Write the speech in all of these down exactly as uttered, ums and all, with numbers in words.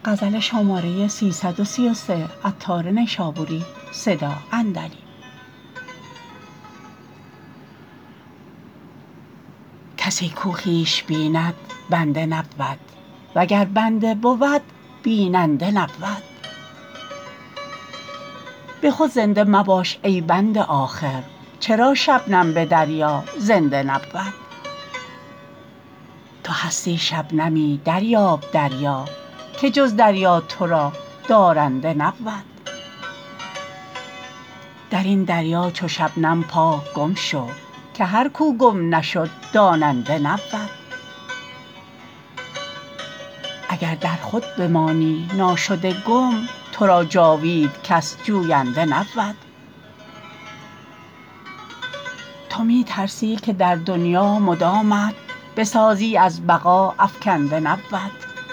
کسی کو خویش بیند بنده نبود وگر بنده بود بیننده نبود به خود زنده مباش ای بنده آخر چرا شبنم به دریا زنده نبود تو هستی شبنمی دریاب دریا که جز دریا تو را دارنده نبود درین دریا چو شبنم پاک گم شو که هر کو گم نشد داننده نبود اگر در خود بمانی ناشده گم تو را جاوید کس جوینده نبود تو می ترسی که در دنیا مدامت بسازی از بقا افکنده نبود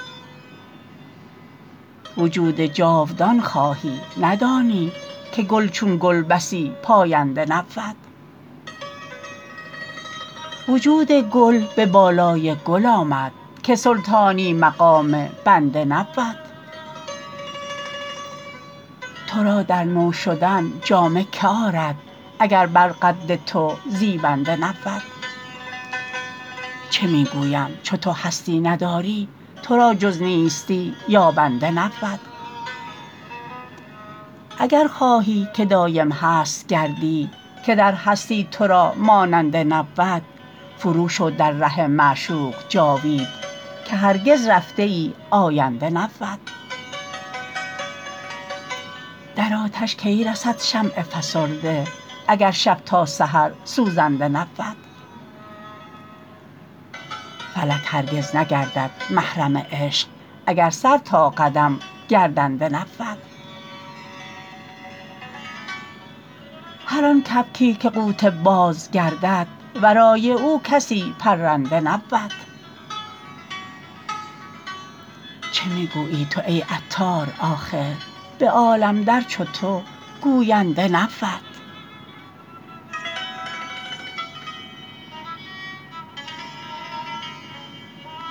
وجود جاودان خواهی ندانی که گل چون گل بسی پاینده نبود وجود گل به بالای گل آمد که سلطانی مقام بنده نبود تو را در نو شدن جامه که آرد اگر بر قد تو زیبنده نبود چه می گویم چو تو هستی نداری تو را جز نیستی یابنده نبود اگر خواهی که دایم هست گردی که در هستی تو را ماننده نبود فرو شو در ره معشوق جاوید که هرگز رفته ای آینده نبود در آتش کی رسد شمع فسرده اگر شب تا سحر سوزنده نبود فلک هرگز نگردد محرم عشق اگر سر تا قدم گردنده نبود هر آن کبکی که قوت باز گردد ورای او کسی پرنده نبود چه می گویی تو ای عطار آخر به عالم در چو تو گوینده نبود